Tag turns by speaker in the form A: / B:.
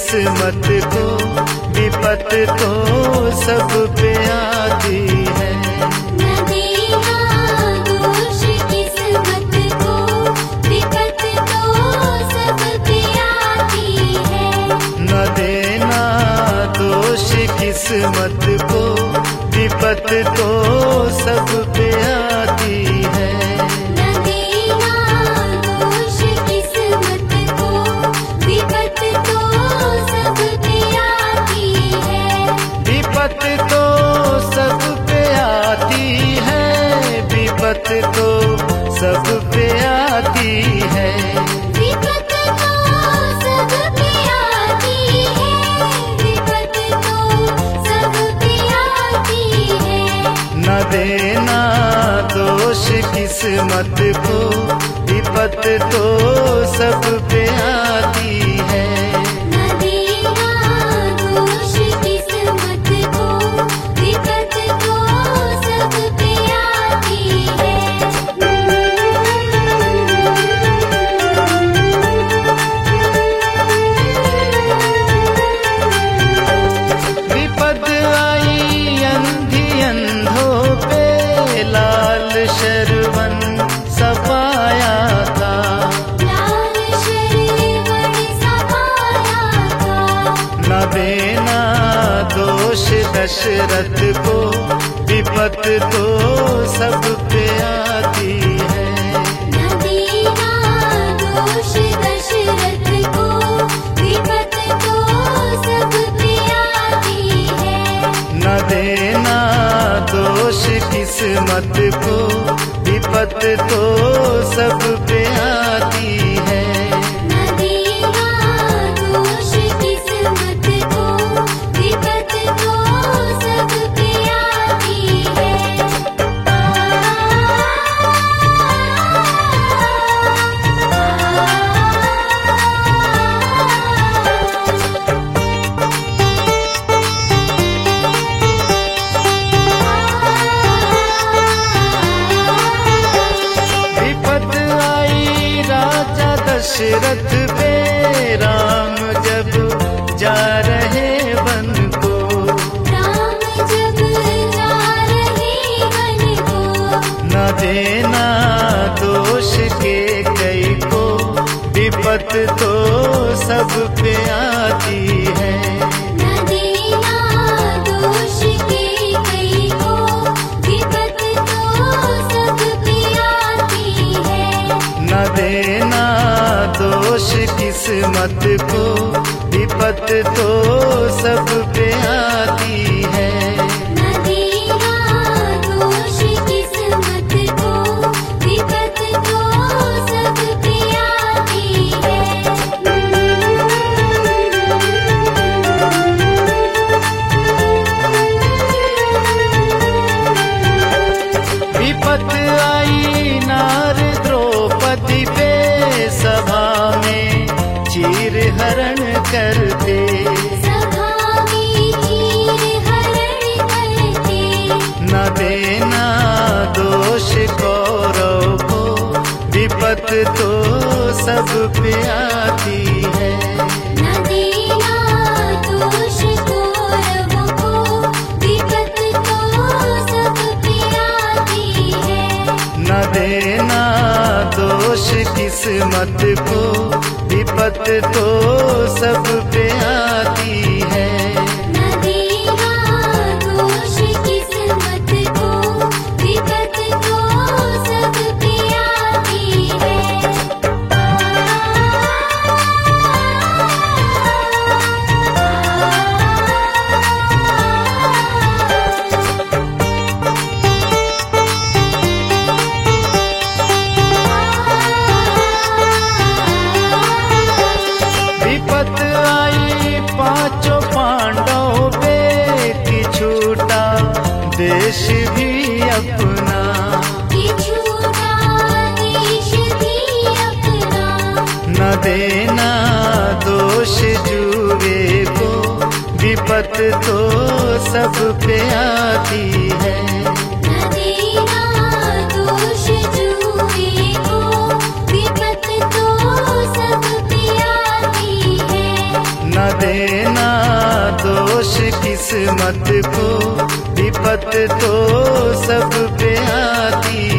A: किस्मत को विपत तो सब पे आती है।
B: न देना दोष किस्मत को विपत तो सब पे आती है।
A: न देना दोष किस्मत को विपत तो सब पे आती है।
B: न देना दोष किस्मत को विपत तो सब पे आती है।
A: विपत तो सब पे आती है। विपत तो सब पे आती है।
B: विपत तो सब पे आती है। विपत तो सब पे आती है।
A: न देना दोष किस्मत को विपत तो सब पे आती है।
B: न देना दोष किस्मत को विपत तो सब पे आती है।
A: विपद आई अंधी अंधों पे लाल शरवन सफाया था।
B: लाल शरवण सफाया था।
A: न देना दोष दशरथ को विपत तो सब पे आती है।
B: न देना दोष दशरथ को विपत तो सब पे आती है।
A: न देना दोष किस्मत को विपत तो सब पे आती है।
B: न देना दोष किस्मत को विपत तो सब पे आती है।
A: विपत आई राजा दशरथ पे राम जब जा रहे वन को।
B: राम जब जा रहे वन को।
A: न देना दोष के कई को विपत तो सब पे आती है।
B: न देना दोष के कई को विपत तो सब पे आती है।
A: न देना दोष किस्मत को विपत तो सब पे आती है।
B: न देना दोष किस्मत को विपत तो सब पे आती है।
A: विपत आई नार द्रौपदी पे सभा में चीर हरण करते।
B: सभा में चीर हरण करते।
A: न देना दोष कौरव को विपत तो सब पे आती है।
B: न देना दोष कौरव को विपत तो सब पे आती है।
A: न देना दोष किस्मत को विपत तो सब पे आती है।
B: न देना दोष किस्मत को विपत तो सब पे आती है।
A: विपत आई पांचों पांडवों पे कि छूटा देश भी अपना।
B: कि छूटा देश भी अपना।
A: न देना दोष जुए को विपत तो सब पे आती है।
B: न देना दोष जुए को विपत तो सब पे आती है।
A: न न देना दोष किस्मत को, विपत तो सब पे आती